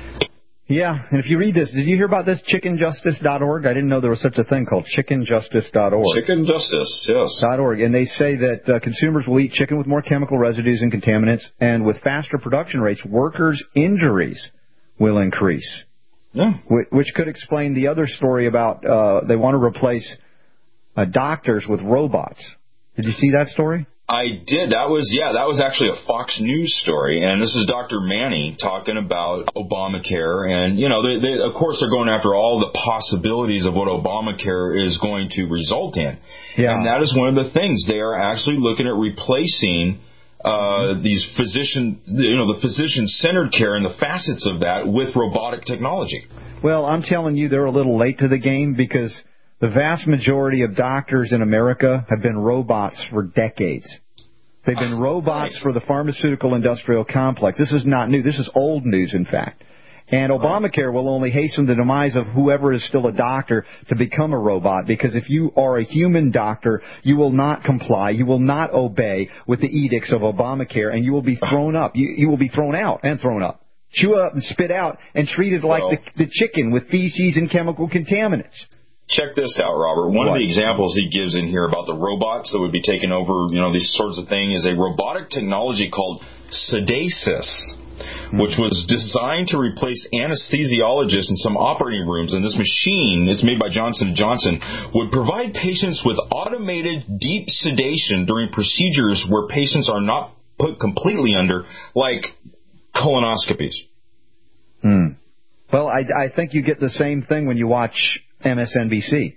Yeah, and if you read this, did you hear about this, chicken justice dot org? I didn't know there was such a thing called chicken justice dot org. Chicken Justice, yes. .org, and they say that uh, consumers will eat chicken with more chemical residues and contaminants, and with faster production rates, workers' injuries will increase. Yeah. Which could explain the other story about uh, they want to replace uh, doctors with robots. Did you see that story? I did. That was, yeah, that was actually a Fox News story. And this is Doctor Manny talking about Obamacare. And, you know, they, they, of course, they're going after all the possibilities of what Obamacare is going to result in. Yeah. And that is one of the things. They are actually looking at replacing uh, these physician, you know, the physician-centered care and the facets of that with robotic technology. Well, I'm telling you, they're a little late to the game because the vast majority of doctors in America have been robots for decades. They've been robots for the pharmaceutical industrial complex. This is not new. This is old news, in fact. And Obamacare will only hasten the demise of whoever is still a doctor to become a robot, because if you are a human doctor, you will not comply, you will not obey with the edicts of Obamacare, and you will be thrown up. You, you will be thrown out and thrown up. chew up and spit out, and treated like well, the, the chicken with feces and chemical contaminants. Check this out, Robert. One what? of the examples he gives in here about the robots that would be taking over, you know, these sorts of things is a robotic technology called Sedasis, which was designed to replace anesthesiologists in some operating rooms. And this machine, it's made by Johnson and Johnson, would provide patients with automated deep sedation during procedures where patients are not put completely under, like colonoscopies. Hmm. Well, I, I think you get the same thing when you watch M S N B C.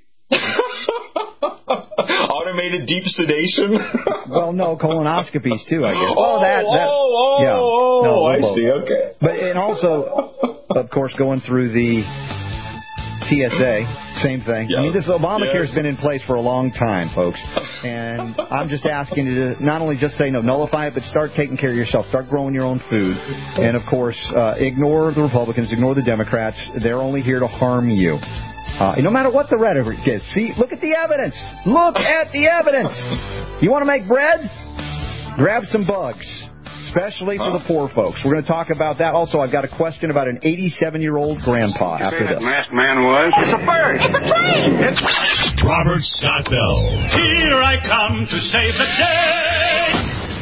Automated deep sedation? Well, no, colonoscopies too, I guess. Oh, that, that oh, yeah. oh, no, I see, okay. But, and also, of course, going through the T S A, same thing. Yes. I mean, this Obamacare's yes. been in place for a long time, folks. And I'm just asking you to not only just say no, nullify it, but start taking care of yourself. Start growing your own food. And, of course, uh, ignore the Republicans, ignore the Democrats. They're only here to harm you. Uh, no matter what the rhetoric is. See, look at the evidence. Look at the evidence. You want to make bread? Grab some bugs, especially for the poor folks. We're going to talk about that. Also, I've got a question about an eighty-seven-year-old grandpa after this. That masked man was. It's a bird. It's a plane. It's Robert Scott Bell. Here I come to save the day.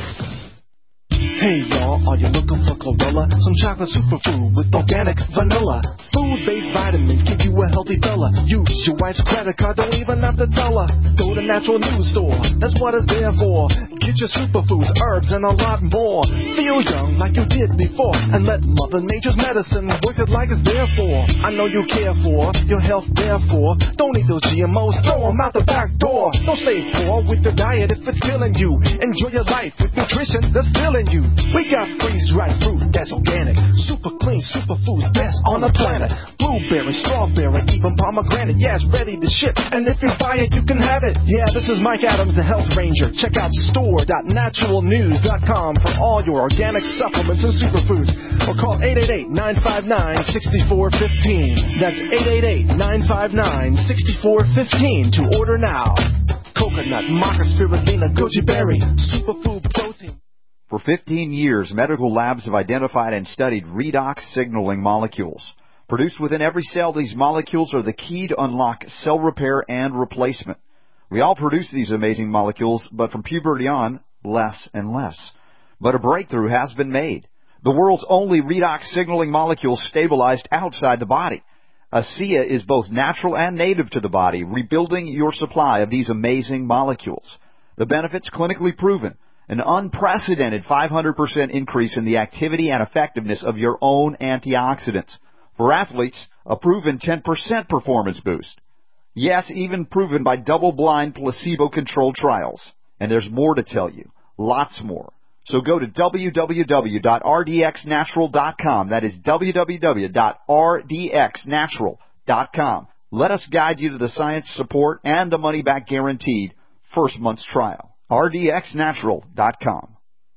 Hey y'all, are you looking for chlorella? Some chocolate superfood with organic vanilla. Food-based vitamins keep you a healthy fella. Use your wife's credit card, don't even have to tell her. Go to Natural News Store, that's what it's there for. Get your superfoods, herbs, and a lot more. Feel young like you did before, and let Mother Nature's medicine work it like it's there for. I know you care for your health, therefore. Don't eat those G M Os, throw them out the back door. Don't stay poor with the diet if it's killing you. Enjoy your life with nutrition that's filling you. We got freeze-dried fruit that's organic, super clean, super food, best on the planet. Blueberry, strawberry, even pomegranate, yeah, it's ready to ship. And if you buy it, you can have it. Yeah, this is Mike Adams, the Health Ranger. Check out store dot natural news dot com for all your organic supplements and superfoods. Or call eight eight eight, nine five nine, six four one five. That's eight eight eight, nine five nine, six four one five to order now. Coconut, maca spirulina, goji berry, superfood protein. For fifteen years, medical labs have identified and studied redox signaling molecules. Produced within every cell, these molecules are the key to unlock cell repair and replacement. We all produce these amazing molecules, but from puberty on, less and less. But a breakthrough has been made. The world's only redox signaling molecule stabilized outside the body. ASEA is both natural and native to the body, rebuilding your supply of these amazing molecules. The benefits clinically proven. An unprecedented five hundred percent increase in the activity and effectiveness of your own antioxidants. For athletes, a proven ten percent performance boost. Yes, even proven by double-blind placebo-controlled trials. And there's more to tell you. Lots more. So go to w w w dot r d x natural dot com. That is w w w dot r d x natural dot com. Let us guide you to the science support and the money-back guaranteed first month's trial. r d x natural dot com.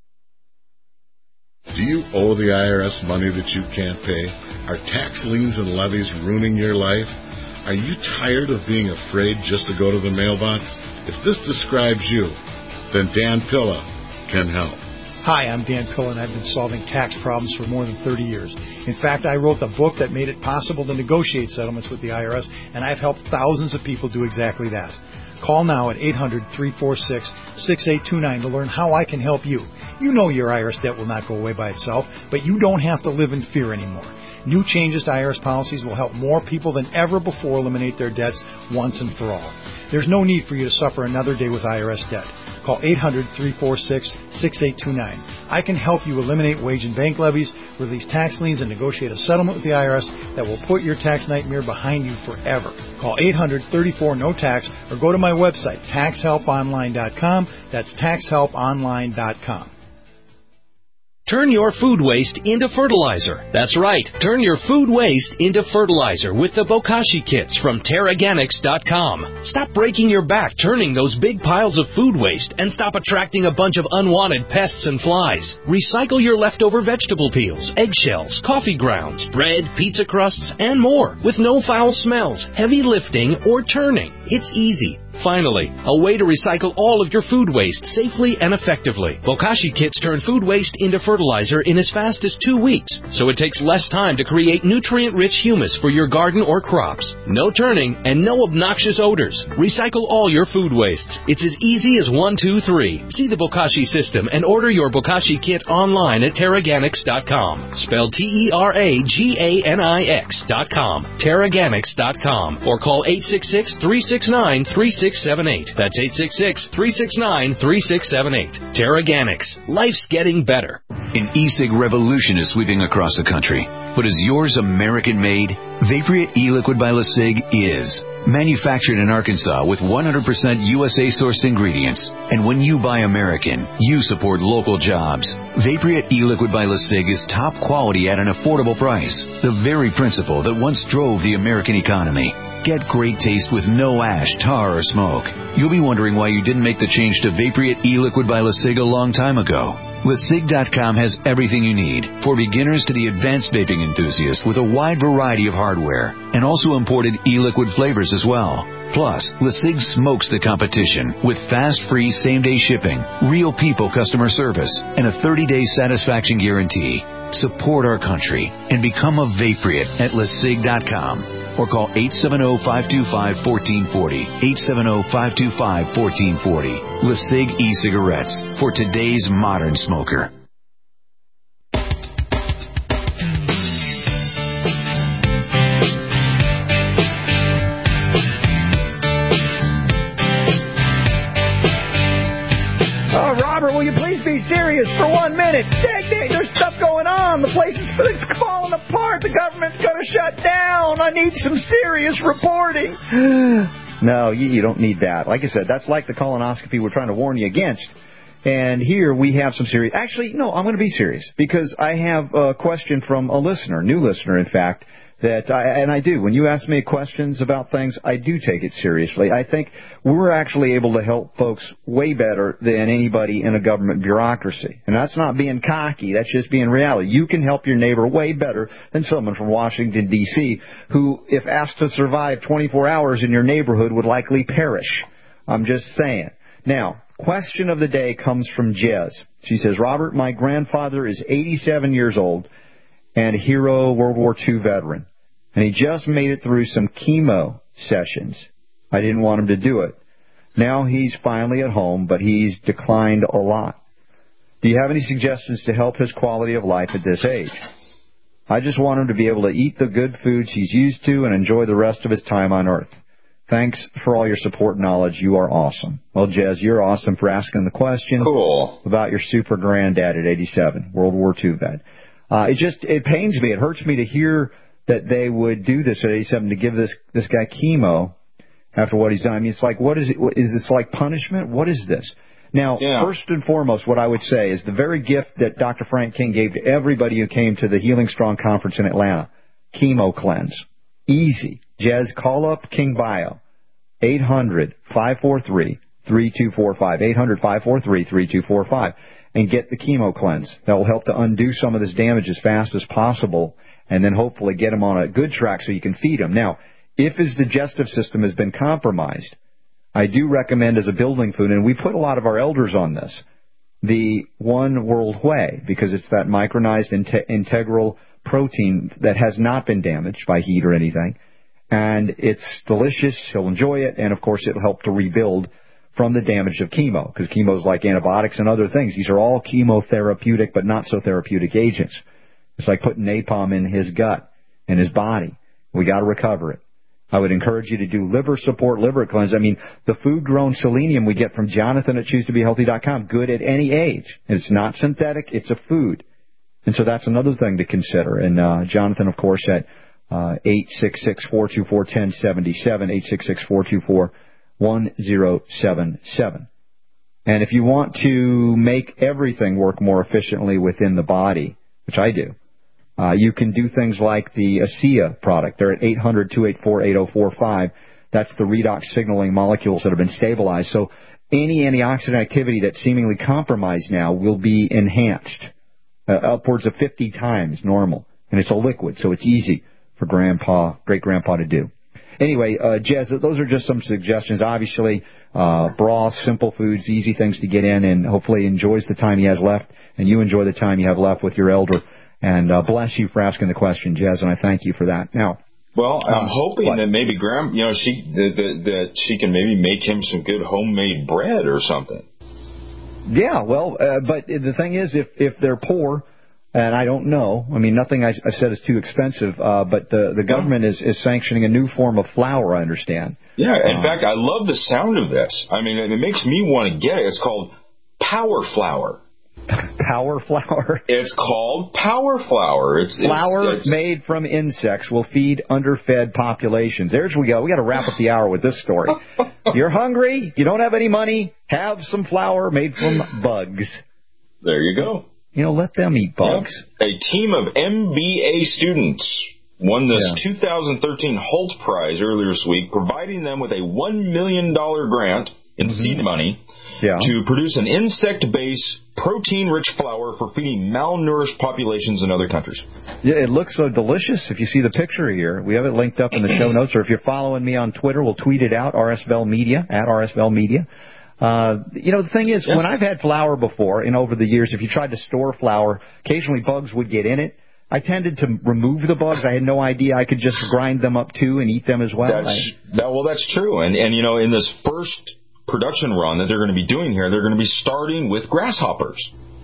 Do you owe the I R S money that you can't pay? Are tax liens and levies ruining your life? Are you tired of being afraid just to go to the mailbox? If this describes you, then Dan Pilla can help. Hi, I'm Dan Pilla, and I've been solving tax problems for more than thirty years. In fact, I wrote the book that made it possible to negotiate settlements with the I R S, and I've helped thousands of people do exactly that. Call now at eight hundred, three four six, six eight two nine to learn how I can help you. You know your I R S debt will not go away by itself, but you don't have to live in fear anymore. New changes to I R S policies will help more people than ever before eliminate their debts once and for all. There's no need for you to suffer another day with I R S debt. Call eight hundred, three four six, six eight two nine. I can help you eliminate wage and bank levies, release tax liens, and negotiate a settlement with the I R S that will put your tax nightmare behind you forever. Call eight hundred, thirty-four, no tax or go to my website, tax help online dot com. That's tax help online dot com. Turn your food waste into fertilizer. That's right. Turn your food waste into fertilizer with the Bokashi kits from Terraganics dot com. Stop breaking your back turning those big piles of food waste and stop attracting a bunch of unwanted pests and flies. Recycle your leftover vegetable peels, eggshells, coffee grounds, bread, pizza crusts, and more with no foul smells, heavy lifting, or turning. It's easy. Finally, a way to recycle all of your food waste safely and effectively. Bokashi kits turn food waste into fertilizer in as fast as two weeks, so it takes less time to create nutrient-rich humus for your garden or crops. No turning and no obnoxious odors. Recycle all your food wastes. It's as easy as one, two, three. See the Bokashi system and order your Bokashi kit online at Terraganics dot com. Spelled T E R A G A N I X dot com. Terraganics dot com. Or call eight six six, three six nine, three six seven eight. That's eight six six, three six nine, three six seven eight. Terraganics. Life's getting better. An e-cig revolution is sweeping across the country. But is yours American-made? Vaporeat e-liquid by LeSig is. Manufactured in Arkansas with one hundred percent U S A-sourced ingredients. And when you buy American, you support local jobs. Vaporeat e-liquid by LeSig is top quality at an affordable price. The very principle that once drove the American economy. Get great taste with no ash, tar, or smoke. You'll be wondering why you didn't make the change to Vaporeat e-liquid by LeSig a long time ago. LeSig dot com has everything you need, for beginners to the advanced vaping enthusiast, with a wide variety of hardware, and also imported e-liquid flavors as well. Plus, LeSig smokes the competition with fast, free, same-day shipping, real people customer service, and a thirty-day satisfaction guarantee. Support our country and become a Vaporeat at LeSig dot com. Or call eight seven zero, five two five, one four four zero, eight seven zero, five two five, one four four zero. LeSig e-cigarettes for today's modern smoker. Oh, Robert, will you please be serious for one minute? Dang, dang, there's stuff going on. The place is it's falling apart. The government's going to shut down. I need some serious reporting. No, you, you don't need that. Like I said, that's like the colonoscopy we're trying to warn you against. And here we have some serious... Actually, no, I'm going to be serious because I have a question from a listener, new listener, in fact, that I, and I do. When you ask me questions about things, I do take it seriously. I think we're actually able to help folks way better than anybody in a government bureaucracy. And that's not being cocky. That's just being reality. You can help your neighbor way better than someone from Washington, D C, who, if asked to survive twenty-four hours in your neighborhood, would likely perish. I'm just saying. Now, question of the day comes from Jez. She says, Robert, my grandfather is eighty-seven years old and a hero World War Two veteran. And he just made it through some chemo sessions. I didn't want him to do it. Now he's finally at home, but he's declined a lot. Do you have any suggestions to help his quality of life at this age? I just want him to be able to eat the good foods he's used to and enjoy the rest of his time on Earth. Thanks for all your support and knowledge. You are awesome. Well, Jez, you're awesome for asking the question. Cool. About your super granddad at eighty-seven, World War Two vet. Uh, it just, it pains me. It hurts me to hear that they would do this at eighty-seven, to give this, this guy chemo after what he's done. I mean, it's like, what is it? What, is this like punishment? What is this? Now, yeah. First and foremost, what I would say is the very gift that Doctor Frank King gave to everybody who came to the Healing Strong Conference in Atlanta, chemo cleanse. Easy. Jez, call up King Bio, eight hundred, five four three, three two four five, eight hundred, five four three, three two four five, and get the chemo cleanse. That will help to undo some of this damage as fast as possible, and then hopefully get him on a good track so you can feed him. Now, if his digestive system has been compromised, I do recommend as a building food, and we put a lot of our elders on this, the One World Whey, because it's that micronized inte- integral protein that has not been damaged by heat or anything. And it's delicious. He'll enjoy it. And, of course, it'll help to rebuild from the damage of chemo, because chemo is like antibiotics and other things. These are all chemotherapeutic but not so therapeutic agents. It's like putting napalm in his gut, in his body. We got to recover it. I would encourage you to do liver support, liver cleanse. I mean, the food-grown selenium we get from Jonathan at choose to be healthy dot com, good at any age. It's not synthetic. It's a food. And so that's another thing to consider. And uh, Jonathan, of course, at uh, eight six six, four two four, one zero seven seven, eight six six, four two four, one zero seven seven. And if you want to make everything work more efficiently within the body, which I do, Uh, you can do things like the ASEA product. They're at eight hundred, two eight four, eight zero four five. That's the redox signaling molecules that have been stabilized. So any antioxidant activity that's seemingly compromised now will be enhanced uh, upwards of fifty times normal. And it's a liquid, so it's easy for grandpa, great-grandpa to do. anyway, uh, Jez, those are just some suggestions. Obviously, uh, broth, simple foods, easy things to get in, and hopefully enjoys the time he has left, and you enjoy the time you have left with your elder. And uh, bless you for asking the question, Jez, and I thank you for that. Now, well, I'm uh, hoping what? that maybe Graham, you know, she that, that, that she can maybe make him some good homemade bread or something. Yeah, well, uh, but the thing is, if if they're poor, and I don't know, I mean, nothing I, I said is too expensive, uh, but the the government is, is sanctioning a new form of flour, I understand. Yeah, in uh, fact, I love the sound of this. I mean, it makes me want to get it. It's called Power Flour. Power flour? It's called Power Flour. It's flour it's, it's, made from insects will feed underfed populations. There we go. We got to wrap up the hour with this story. You're hungry, you don't have any money, have some flour made from bugs. There you go. You know, let them eat bugs. Yep. A team of M B A students won this yeah. two thousand thirteen Holt Prize earlier this week, providing them with a one million dollars grant in mm-hmm. seed money yeah. to produce an insect-based, protein-rich flour for feeding malnourished populations in other countries. Yeah, it looks so delicious. If you see the picture here, we have it linked up in the show notes, or if you're following me on Twitter, we'll tweet it out, R S Bell Media, at R S Bell Media. Uh, you know, the thing is, yes. when I've had flour before, and over the years, if you tried to store flour, occasionally bugs would get in it. I tended to remove the bugs. I had no idea I could just grind them up, too, and eat them as well. That's, I, that, well, that's true. And, and, you know, in this first production run that they're going to be doing here, they're going to be starting with grasshoppers.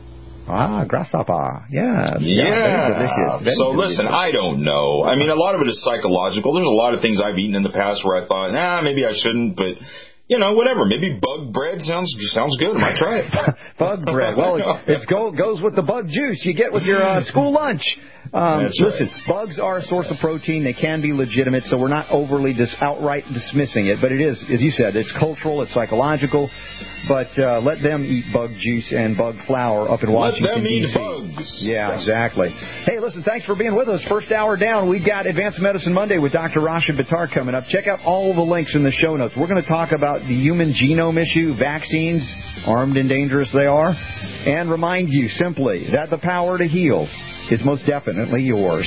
Ah, grasshopper. Yeah. Yeah. yeah very delicious. Very so delicious. listen, I don't know. I mean, a lot of it is psychological. There's a lot of things I've eaten in the past where I thought, nah, maybe I shouldn't, but... You know, whatever. Maybe bug bread sounds sounds good. I might try it. Bug bread. Well, it it's go, goes with the bug juice you get with your uh, school lunch. Um, listen, right. bugs are a source of protein. They can be legitimate, so we're not overly dis- outright dismissing it. But it is, as you said, it's cultural, it's psychological. But uh, let them eat bug juice and bug flour up in Washington, D D C bugs. Yeah, exactly. Hey, listen, thanks for being with us. First hour down, we've got Advanced Medicine Monday with Doctor Rashid Buttar coming up. Check out all the links in the show notes. We're going to talk about the human genome issue, vaccines, armed and dangerous they are, and remind you simply that the power to heal is most definitely yours.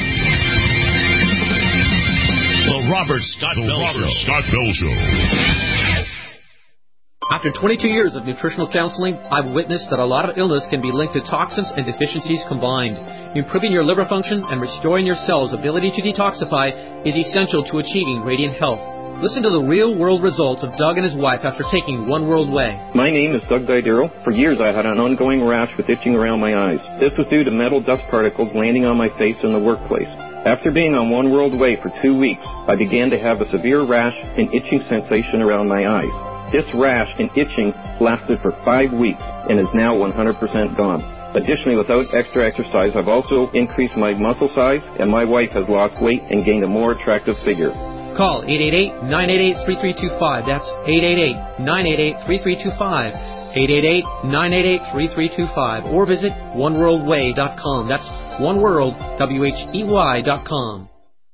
The Robert Scott the Bell Robert Show. Scott Bell Show. After twenty-two years of nutritional counseling, I've witnessed that a lot of illness can be linked to toxins and deficiencies combined. Improving your liver function and restoring your cells' ability to detoxify is essential to achieving radiant health. Listen to the real-world results of Doug and his wife after taking One World Way. My name is Doug Didero. For years I had an ongoing rash with itching around my eyes. This was due to metal dust particles landing on my face in the workplace. After being on One World Way for two weeks, I began to have a severe rash and itching sensation around my eyes. This rash and itching lasted for five weeks and is now one hundred percent gone. Additionally, without extra exercise, I've also increased my muscle size, and my wife has lost weight and gained a more attractive figure. Call eight eight eight, nine eight eight, three three two five. That's eight eight eight, nine eight eight, three three two five. eight eight eight, nine eight eight, three three two five. Or visit one world way dot com. That's oneworld, W H E Y dot com.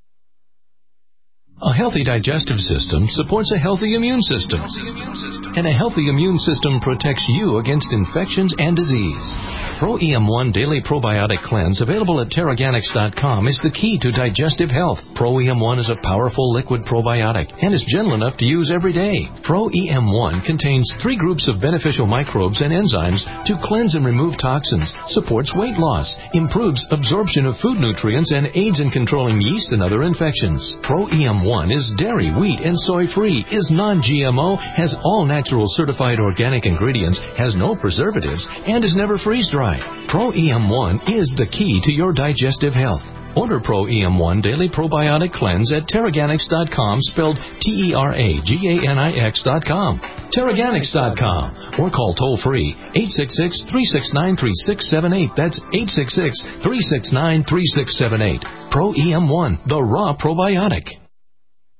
A healthy digestive system supports a healthy immune system. And a healthy immune system protects you against infections and disease. Pro E M one Daily Probiotic Cleanse, available at Terraganics dot com, is the key to digestive health. Pro E M one is a powerful liquid probiotic and is gentle enough to use every day. Pro E M one contains three groups of beneficial microbes and enzymes to cleanse and remove toxins, supports weight loss, improves absorption of food nutrients, and aids in controlling yeast and other infections. Pro E M one is dairy, wheat, and soy-free, is non-G M O, has all natural certified organic ingredients, has no preservatives, and is never freeze-dried. Pro E M one is the key to your digestive health. Order Pro E M one Daily Probiotic Cleanse at Terraganics dot com, spelled T E R A G A N I X dot com. Terraganics dot com. Or call toll-free eight six six, three six nine, three six seven eight. That's eight six six, three six nine, three six seven eight. Pro E M one, the raw probiotic.